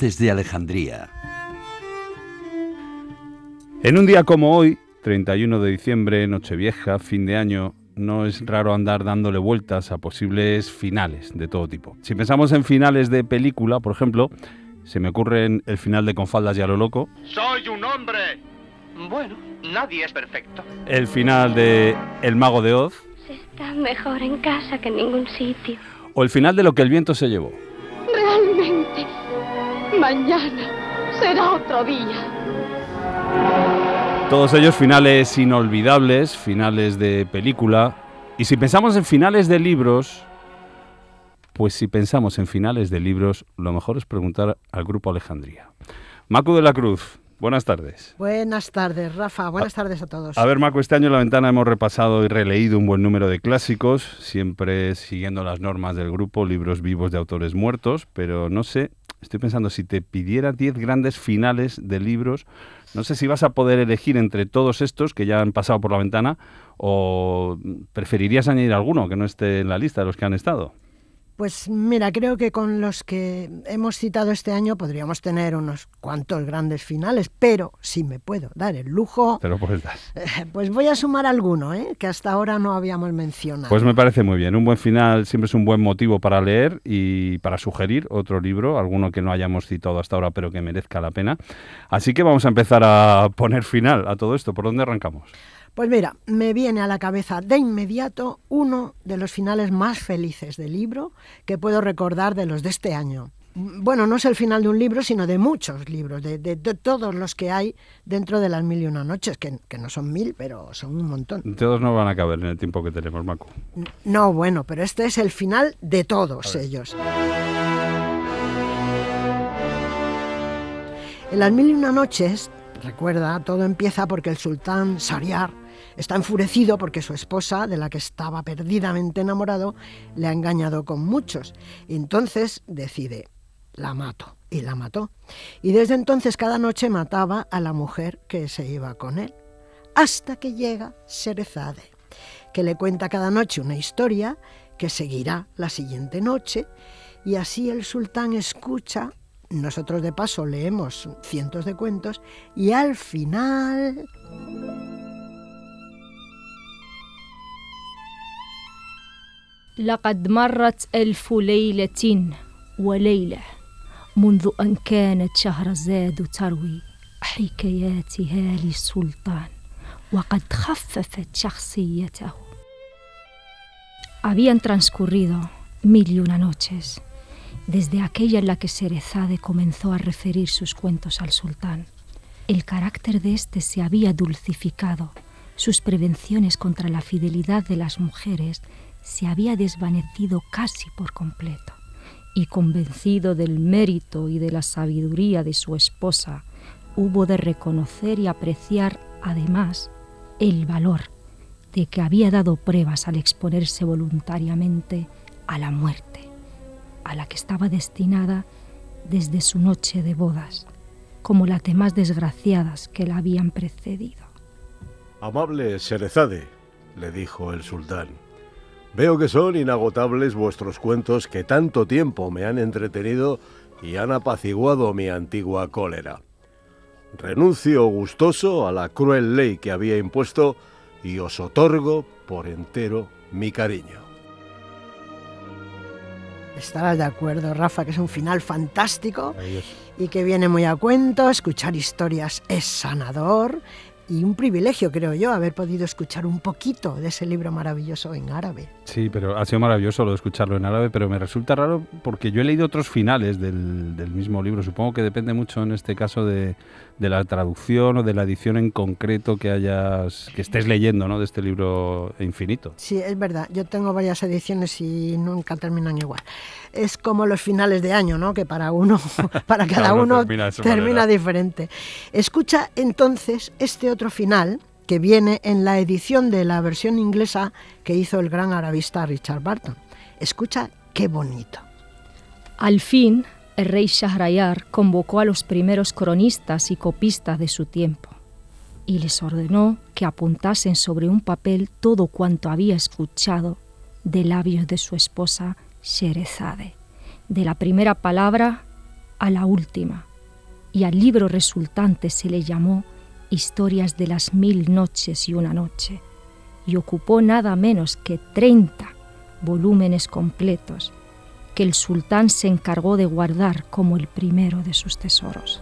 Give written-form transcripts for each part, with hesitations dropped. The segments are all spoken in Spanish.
Voces de Alejandría. En un día como hoy, 31 de diciembre, Nochevieja, fin de año, no es raro andar dándole vueltas a posibles finales de todo tipo. Si pensamos en finales de película, por ejemplo, se me ocurre el final de Con faldas y a lo loco. ¡Soy un hombre! Bueno, nadie es perfecto. El final de El mago de Oz. Se está mejor en casa que en ningún sitio. O el final de Lo que el viento se llevó. Realmente, mañana será otro día. Todos ellos finales inolvidables, finales de película. Y si pensamos en finales de libros, pues si pensamos en finales de libros, lo mejor es preguntar al Grupo Alejandría. Macu de la Cruz, buenas tardes. Buenas tardes, Rafa. Buenas tardes a todos. A ver, Macu, este año en La Ventana hemos repasado y releído un buen número de clásicos, siempre siguiendo las normas del grupo, libros vivos de autores muertos, pero no sé, estoy pensando, si te pidiera 10 grandes finales de libros, no sé si vas a poder elegir entre todos estos que ya han pasado por La Ventana o preferirías añadir alguno que no esté en la lista de los que han estado. Pues mira, creo que con los que hemos citado este año podríamos tener unos cuantos grandes finales, pero si me puedo dar el lujo, Te lo puedes dar. Pues voy a sumar alguno, que hasta ahora no habíamos mencionado. Pues me parece muy bien. Un buen final siempre es un buen motivo para leer y para sugerir otro libro, alguno que no hayamos citado hasta ahora pero que merezca la pena. Así que vamos a empezar a poner final a todo esto. ¿Por dónde arrancamos? Pues mira, me viene a la cabeza de inmediato uno de los finales más felices del libro que puedo recordar de los de este año. Bueno, no es el final de un libro, sino de muchos libros, de todos los que hay dentro de las 1001 noches, que no son 1000, pero son un montón. Todos no van a caber en el tiempo que tenemos, Macu. No, bueno, pero este es el final de todos ellos. En las 1001 noches, recuerda, todo empieza porque el sultán Shahryar está enfurecido porque su esposa, de la que estaba perdidamente enamorado, le ha engañado con muchos. Y entonces decide, la mato. Y la mató. Y desde entonces cada noche mataba a la mujer que se iba con él. Hasta que llega Sherezade, que le cuenta cada noche una historia que seguirá la siguiente noche. Y así el sultán escucha. Nosotros de paso leemos cientos de cuentos y al final... لقد مرت 1000 ليلة وليلة منذ أن كانت شهرزاد تروي حكاياتها للسلطان وقد خففت شخصيته. Habían transcurrido 1001 noches desde aquella en la que Sherezade comenzó a referir sus cuentos al sultán. El carácter de éste se había dulcificado, sus prevenciones contra la fidelidad de las mujeres se había desvanecido casi por completo, y convencido del mérito y de la sabiduría de su esposa, hubo de reconocer y apreciar, además, el valor de que había dado pruebas al exponerse voluntariamente a la muerte, a la que estaba destinada desde su noche de bodas, como las demás desgraciadas que la habían precedido. Amable Sherezade, le dijo el sultán, veo que son inagotables vuestros cuentos que tanto tiempo me han entretenido y han apaciguado mi antigua cólera. Renuncio gustoso a la cruel ley que había impuesto y os otorgo por entero mi cariño. Estarás de acuerdo, Rafa, que es un final fantástico y que viene muy a cuento. Escuchar historias es sanador y un privilegio, creo yo, haber podido escuchar un poquito de ese libro maravilloso en árabe. Sí, pero ha sido maravilloso lo de escucharlo en árabe, pero me resulta raro porque yo he leído otros finales del mismo libro. Supongo que depende mucho en este caso de la traducción o de la edición en concreto que estés leyendo, ¿no?, de este libro infinito. Sí, es verdad. Yo tengo varias ediciones y nunca terminan igual. Es como los finales de año, ¿no?, que para cada uno termina diferente. Escucha entonces este otro final que viene en la edición de la versión inglesa que hizo el gran arabista Richard Burton. Escucha qué bonito. Al fin, el rey Shahryar convocó a los primeros cronistas y copistas de su tiempo y les ordenó que apuntasen sobre un papel todo cuanto había escuchado de labios de su esposa Sherezade, de la primera palabra a la última, y al libro resultante se le llamó Historias de las 1000 noches y una noche, y ocupó nada menos que 30 volúmenes completos, que el sultán se encargó de guardar como el primero de sus tesoros.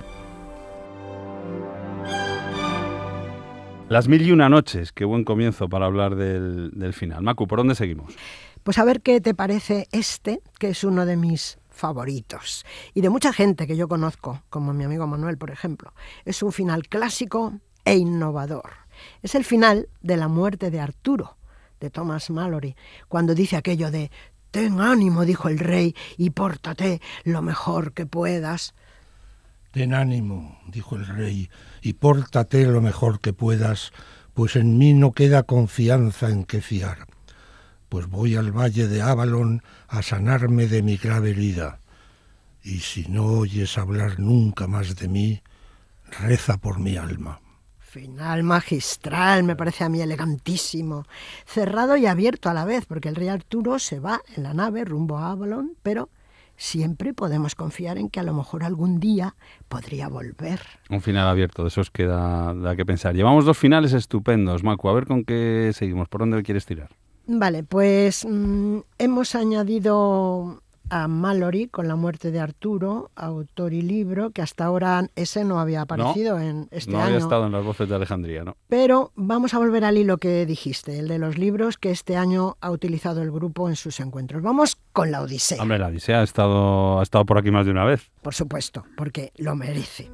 Las 1001 noches, qué buen comienzo para hablar del final. Macu, ¿por dónde seguimos? Pues a ver qué te parece este, que es uno de mis favoritos, y de mucha gente que yo conozco, como mi amigo Manuel, por ejemplo. Es un final clásico e innovador. Es el final de La muerte de Arturo, de Thomas Malory, cuando dice aquello de «Ten ánimo», dijo el rey, «y pórtate lo mejor que puedas». «Ten ánimo», dijo el rey, «y pórtate lo mejor que puedas, pues en mí no queda confianza en qué fiar. Pues voy al valle de Avalon a sanarme de mi grave herida. Y si no oyes hablar nunca más de mí, reza por mi alma». Final magistral, me parece a mí elegantísimo, cerrado y abierto a la vez, porque el rey Arturo se va en la nave rumbo a Avalon, pero siempre podemos confiar en que a lo mejor algún día podría volver. Un final abierto, de esos que da que pensar. Llevamos 2 finales estupendos, Macu, a ver con qué seguimos, ¿por dónde quieres tirar? Vale, pues hemos añadido a Malory con La muerte de Arturo, autor y libro, que hasta ahora ese no había aparecido en este año. No había estado en las voces de Alejandría, ¿no? Pero vamos a volver al hilo que dijiste, el de los libros que este año ha utilizado el grupo en sus encuentros. Vamos con La Odisea. Hombre, La Odisea ha estado por aquí más de una vez. Por supuesto, porque lo merece.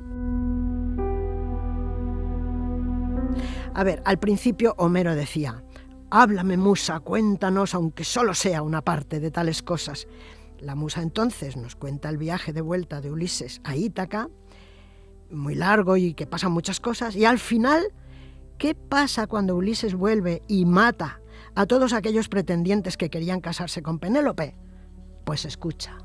A ver, al principio Homero decía: «Háblame, musa, cuéntanos, aunque solo sea una parte de tales cosas». La musa entonces nos cuenta el viaje de vuelta de Ulises a Ítaca, muy largo y que pasan muchas cosas, y al final, ¿qué pasa cuando Ulises vuelve y mata a todos aquellos pretendientes que querían casarse con Penélope? Pues escucha.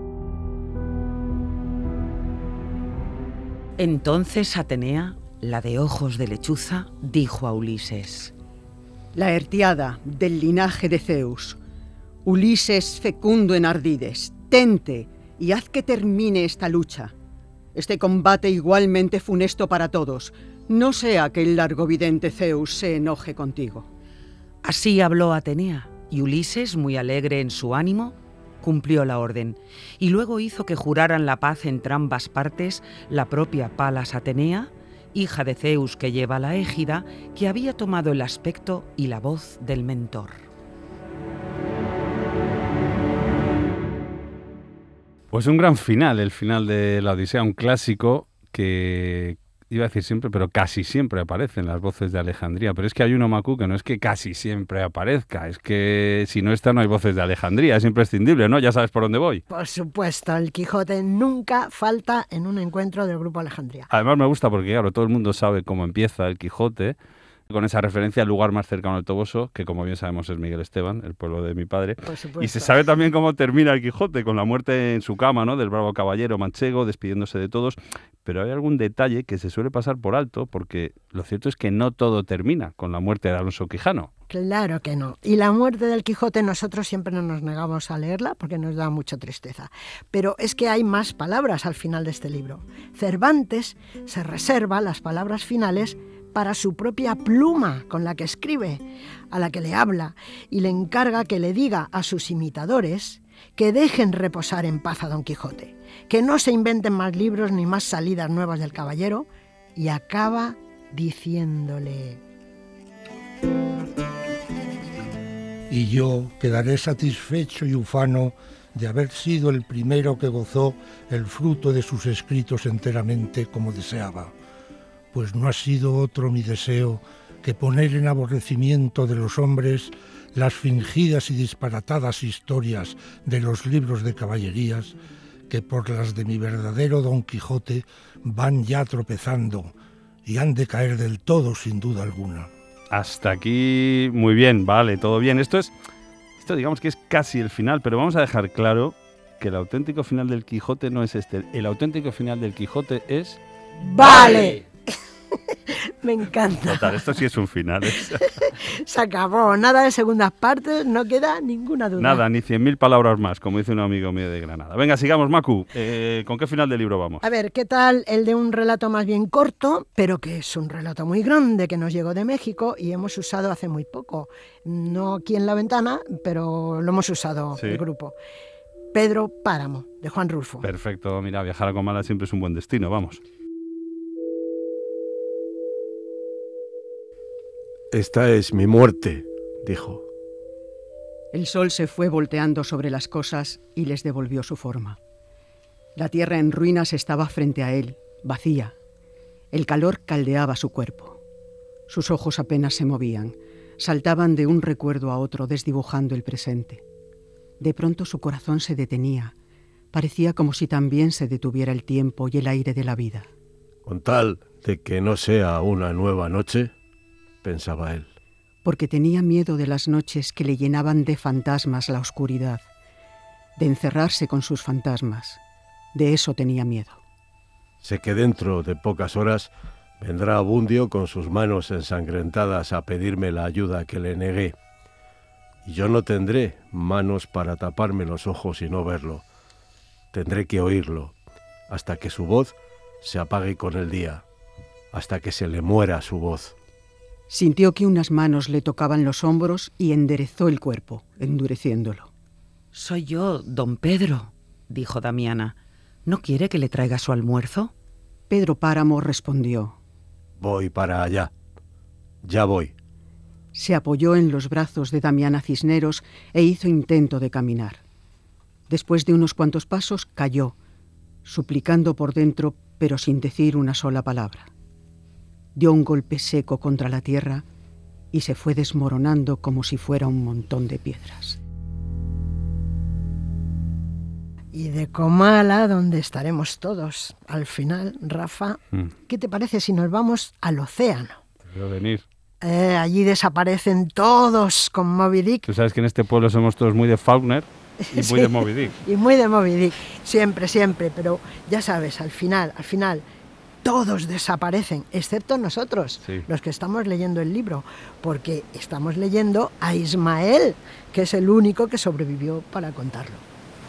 Entonces Atenea, la de ojos de lechuza, dijo a Ulises: «La Ertiada del linaje de Zeus, Ulises fecundo en ardides, tente y haz que termine esta lucha. Este combate igualmente funesto para todos, no sea que el largovidente Zeus se enoje contigo». Así habló Atenea, y Ulises, muy alegre en su ánimo, cumplió la orden, y luego hizo que juraran la paz entre ambas partes la propia Palas Atenea, hija de Zeus que lleva la égida, que había tomado el aspecto y la voz del mentor. Pues un gran final, el final de La Odisea, un clásico que iba a decir siempre, pero casi siempre aparece en las voces de Alejandría. Pero es que hay uno, Macu, que no es que casi siempre aparezca, es que si no está no hay voces de Alejandría, es imprescindible, ¿no? Ya sabes por dónde voy. Por supuesto, el Quijote nunca falta en un encuentro del grupo Alejandría. Además me gusta porque, claro, todo el mundo sabe cómo empieza el Quijote, con esa referencia al lugar más cercano al Toboso, que como bien sabemos es Miguel Esteban, el pueblo de mi padre. Por supuesto. Y se sabe también cómo termina el Quijote, con la muerte en su cama, ¿no?, del bravo caballero manchego, despidiéndose de todos. Pero hay algún detalle que se suele pasar por alto, porque lo cierto es que no todo termina con la muerte de Alonso Quijano. Claro que no. Y la muerte del Quijote nosotros siempre no nos negamos a leerla porque nos da mucha tristeza. Pero es que hay más palabras al final de este libro. Cervantes se reserva las palabras finales para su propia pluma con la que escribe, a la que le habla, y le encarga que le diga a sus imitadores que dejen reposar en paz a Don Quijote, que no se inventen más libros ni más salidas nuevas del caballero, y acaba diciéndole: «Y yo quedaré satisfecho y ufano de haber sido el primero que gozó el fruto de sus escritos enteramente como deseaba, pues no ha sido otro mi deseo que poner en aborrecimiento de los hombres las fingidas y disparatadas historias de los libros de caballerías, que por las de mi verdadero Don Quijote van ya tropezando y han de caer del todo sin duda alguna». Hasta aquí muy bien, vale, todo bien. Esto digamos que es casi el final, pero vamos a dejar claro que el auténtico final del Quijote no es este. El auténtico final del Quijote es... ¡Vale! Me encanta. Total, esto sí es un final. Se acabó, nada de segundas partes, no queda ninguna duda. Nada, ni 100.000 palabras más, como dice un amigo mío de Granada. Venga, sigamos, Macu. ¿Con qué final del libro vamos? A ver, ¿qué tal el de un relato más bien corto, pero que es un relato muy grande que nos llegó de México y hemos usado hace muy poco? No aquí en La Ventana, pero lo hemos usado el grupo. Pedro Páramo, de Juan Rulfo. Perfecto, mira, viajar a Comala siempre es un buen destino, vamos. Esta es mi muerte, dijo. El sol se fue volteando sobre las cosas y les devolvió su forma. La tierra en ruinas estaba frente a él, vacía. El calor caldeaba su cuerpo. Sus ojos apenas se movían, saltaban de un recuerdo a otro desdibujando el presente. De pronto su corazón se detenía. Parecía como si también se detuviera el tiempo y el aire de la vida. Con tal de que no sea una nueva noche, pensaba él. Porque tenía miedo de las noches que le llenaban de fantasmas la oscuridad, de encerrarse con sus fantasmas. De eso tenía miedo. Sé que dentro de pocas horas vendrá Abundio con sus manos ensangrentadas a pedirme la ayuda que le negué. Y yo no tendré manos para taparme los ojos y no verlo. Tendré que oírlo, hasta que su voz se apague con el día, hasta que se le muera su voz. Sintió que unas manos le tocaban los hombros y enderezó el cuerpo, endureciéndolo. «Soy yo, don Pedro», dijo Damiana. «¿No quiere que le traiga su almuerzo?» Pedro Páramo respondió. «Voy para allá. Ya voy». Se apoyó en los brazos de Damiana Cisneros e hizo intento de caminar. Después de unos cuantos pasos cayó, suplicando por dentro, pero sin decir una sola palabra. Dio un golpe seco contra la tierra y se fue desmoronando como si fuera un montón de piedras. Y de Comala, donde estaremos todos al final, Rafa, ¿qué te parece si nos vamos al océano? Quiero venir. Allí desaparecen todos con Moby Dick. Tú sabes que en este pueblo somos todos muy de Faulkner y muy de Moby Dick. Y muy de Moby Dick, siempre, pero ya sabes, al final, todos desaparecen, excepto nosotros, los que estamos leyendo el libro, porque estamos leyendo a Ismael, que es el único que sobrevivió para contarlo.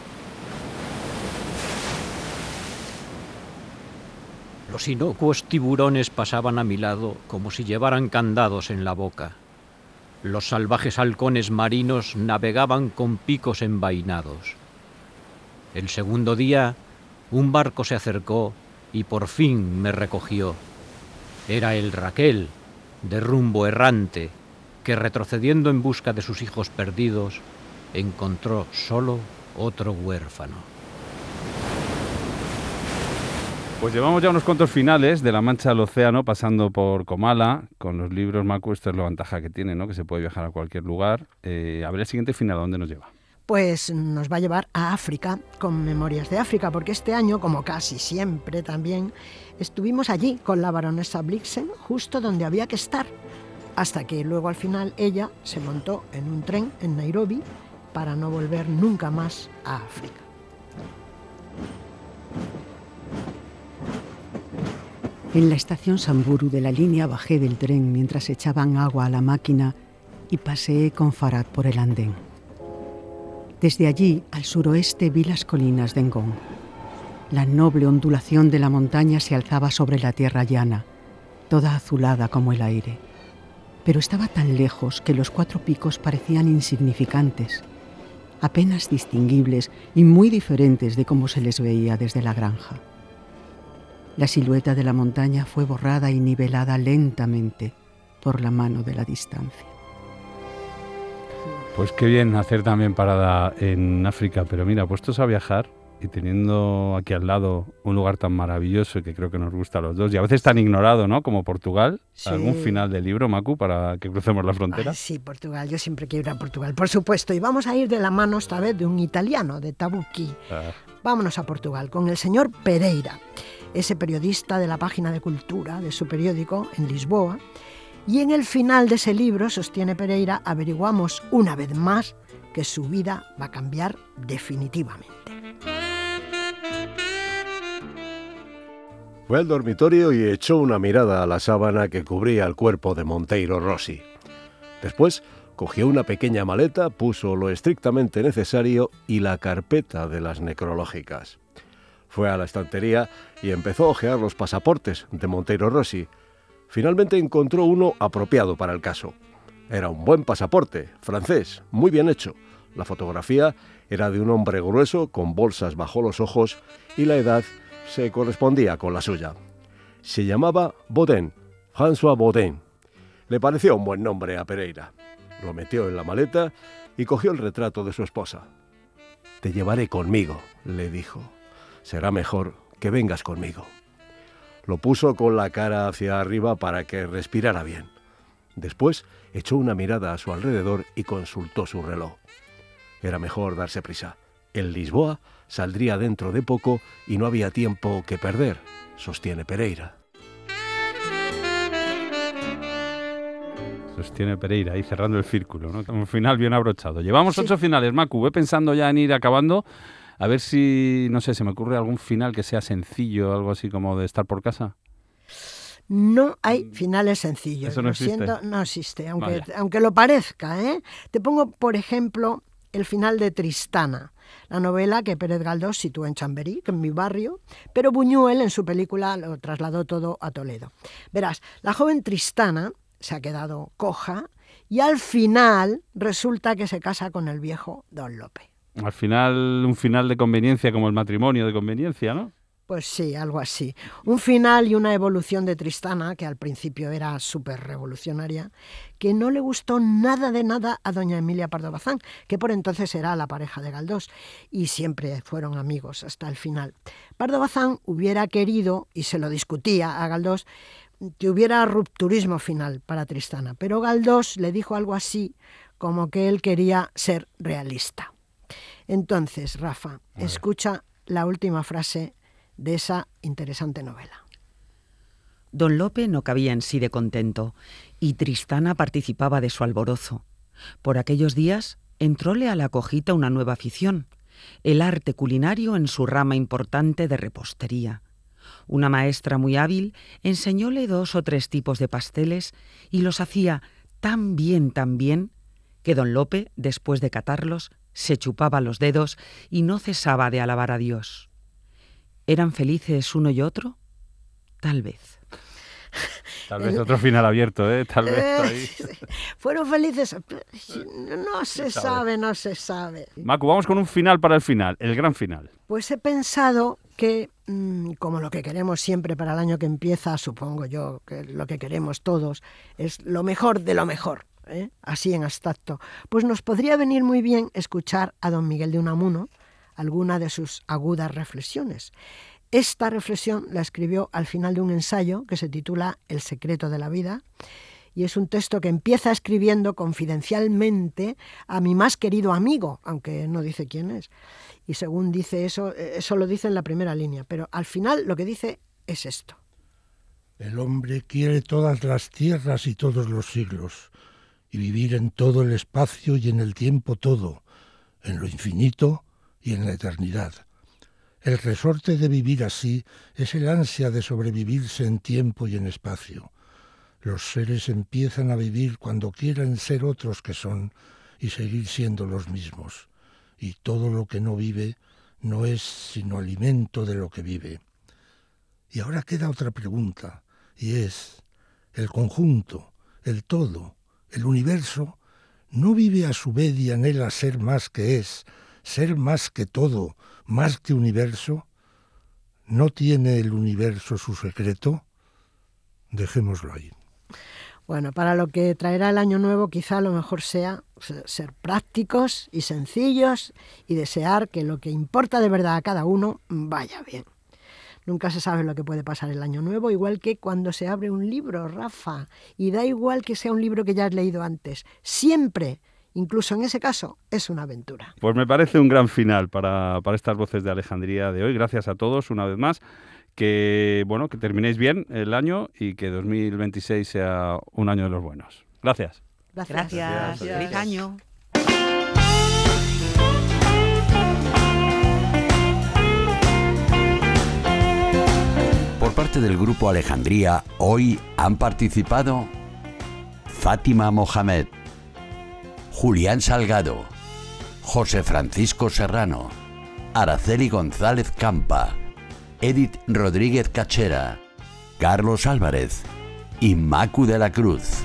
Los inocuos tiburones pasaban a mi lado como si llevaran candados en la boca. Los salvajes halcones marinos navegaban con picos envainados. El segundo día, un barco se acercó y por fin me recogió. Era el Raquel, de rumbo errante, que retrocediendo en busca de sus hijos perdidos, encontró solo otro huérfano. Pues llevamos ya unos cuantos finales de La Mancha al Océano, pasando por Comala. Con los libros, Macu, esta es la ventaja que tiene, ¿no? Que se puede viajar a cualquier lugar. A ver el siguiente final, ¿a dónde nos lleva? Pues nos va a llevar a África, con Memorias de África, porque este año, como casi siempre también, estuvimos allí con la baronesa Blixen, justo donde había que estar, hasta que luego al final ella se montó en un tren en Nairobi para no volver nunca más a África. En la estación Samburu de la línea bajé del tren mientras echaban agua a la máquina y paseé con Farad por el andén. Desde allí, al suroeste, vi las colinas de Ngong. La noble ondulación de la montaña se alzaba sobre la tierra llana, toda azulada como el aire. Pero estaba tan lejos que los 4 picos parecían insignificantes, apenas distinguibles y muy diferentes de cómo se les veía desde la granja. La silueta de la montaña fue borrada y nivelada lentamente por la mano de la distancia. Pues qué bien hacer también parada en África, pero mira, puestos a viajar y teniendo aquí al lado un lugar tan maravilloso que creo que nos gusta a los dos, y a veces tan ignorado, ¿no?, como Portugal. Sí. ¿Algún final del libro, Macu, para que crucemos la frontera? Sí, Portugal, yo siempre quiero ir a Portugal, por supuesto, y vamos a ir de la mano esta vez de un italiano, de Tabucchi. Vámonos a Portugal con el señor Pereira, ese periodista de la página de cultura de su periódico en Lisboa. Y en el final de ese libro, sostiene Pereira, averiguamos una vez más que su vida va a cambiar definitivamente. Fue al dormitorio y echó una mirada a la sábana que cubría el cuerpo de Monteiro Rossi. Después cogió una pequeña maleta, puso lo estrictamente necesario y la carpeta de las necrológicas. Fue a la estantería y empezó a hojear los pasaportes de Monteiro Rossi. Finalmente encontró uno apropiado para el caso. Era un buen pasaporte, francés, muy bien hecho. La fotografía era de un hombre grueso con bolsas bajo los ojos y la edad se correspondía con la suya. Se llamaba Baudin, François Baudin. Le pareció un buen nombre a Pereira. Lo metió en la maleta y cogió el retrato de su esposa. «Te llevaré conmigo», le dijo. «Será mejor que vengas conmigo». Lo puso con la cara hacia arriba para que respirara bien. Después echó una mirada a su alrededor y consultó su reloj. Era mejor darse prisa. El Lisboa saldría dentro de poco y no había tiempo que perder, sostiene Pereira. Sostiene Pereira, ahí cerrando el círculo, ¿no? Un final bien abrochado. Llevamos 8 finales, Macu. Voy pensando ya en ir acabando. A ver si, no sé, se me ocurre algún final que sea sencillo, algo así como de estar por casa. No hay finales sencillos. ¿Eso no existe? No existe, aunque lo parezca, ¿eh? Te pongo, por ejemplo, el final de Tristana, la novela que Pérez Galdós sitúa en Chamberí, que es mi barrio, pero Buñuel en su película lo trasladó todo a Toledo. Verás, la joven Tristana se ha quedado coja y al final resulta que se casa con el viejo Don Lope. Al final, un final de conveniencia como el matrimonio de conveniencia, ¿no? Pues sí, algo así. Un final y una evolución de Tristana, que al principio era súper revolucionaria, que no le gustó nada de nada a doña Emilia Pardo Bazán, que por entonces era la pareja de Galdós, y siempre fueron amigos hasta el final. Pardo Bazán hubiera querido, y se lo discutía a Galdós, que hubiera rupturismo final para Tristana, pero Galdós le dijo algo así como que él quería ser realista. Entonces, Rafa, escucha la última frase de esa interesante novela. Don Lope no cabía en sí de contento, y Tristana participaba de su alborozo. Por aquellos días entróle a la cojita una nueva afición, el arte culinario en su rama importante de repostería. Una maestra muy hábil enseñóle 2 o 3 tipos de pasteles y los hacía tan bien, que don Lope, después de catarlos, se chupaba los dedos y no cesaba de alabar a Dios. ¿Eran felices uno y otro? Tal vez. Tal vez otro final abierto, ¿eh? Tal vez ahí. ¿Fueron felices? No se sabe. Macu, vamos con un final para el final, el gran final. Pues he pensado que, como lo que queremos siempre para el año que empieza, supongo yo que lo que queremos todos es lo mejor de lo mejor, ¿eh? Así en abstracto, pues nos podría venir muy bien escuchar a don Miguel de Unamuno alguna de sus agudas reflexiones. Esta reflexión la escribió al final de un ensayo que se titula El secreto de la vida, y es un texto que empieza escribiendo confidencialmente a mi más querido amigo, aunque no dice quién es. Y según dice eso lo dice en la primera línea, pero al final lo que dice es esto. El hombre quiere todas las tierras y todos los siglos, y vivir en todo el espacio y en el tiempo todo, en lo infinito y en la eternidad. El resorte de vivir así es el ansia de sobrevivirse en tiempo y en espacio. Los seres empiezan a vivir cuando quieren ser otros que son y seguir siendo los mismos. Y todo lo que no vive no es sino alimento de lo que vive. Y ahora queda otra pregunta, y es, ¿el conjunto, el todo, el universo, no vive a su vez y anhela ser más que es, ser más que todo, más que universo? ¿No tiene el universo su secreto? Dejémoslo ahí. Bueno, para lo que traerá el año nuevo quizá lo mejor sea ser prácticos y sencillos y desear que lo que importa de verdad a cada uno vaya bien. Nunca se sabe lo que puede pasar el año nuevo, igual que cuando se abre un libro, Rafa, y da igual que sea un libro que ya has leído antes. Siempre, incluso en ese caso, es una aventura. Pues me parece un gran final para estas voces de Alejandría de hoy. Gracias a todos una vez más. Que terminéis bien el año y que 2026 sea un año de los buenos. Gracias. Gracias. Feliz año. Por parte del grupo Alejandría, hoy han participado Fátima Mohamed, Julián Salgado, José Francisco Serrano, Araceli González Campa, Edith Rodríguez Cachera, Carlos Álvarez y Macu de la Cruz.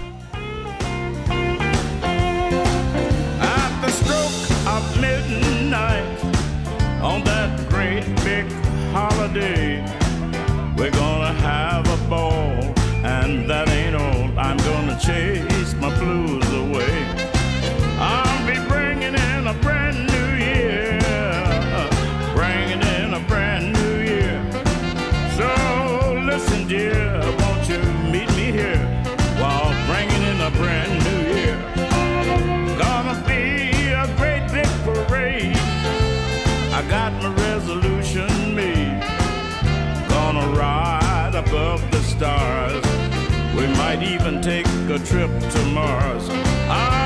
At the stroke of midnight, on that great big holiday, we're gonna have a ball, and that ain't all. I'm gonna chase my blues away. I'll be bringing in a brand new year, bringing in a brand new year. So listen, dear, won't you meet me here while bringing in a brand new year? Gonna be a great big parade. I got my resolution made. Gonna ride above the stars. We might even take a trip to Mars.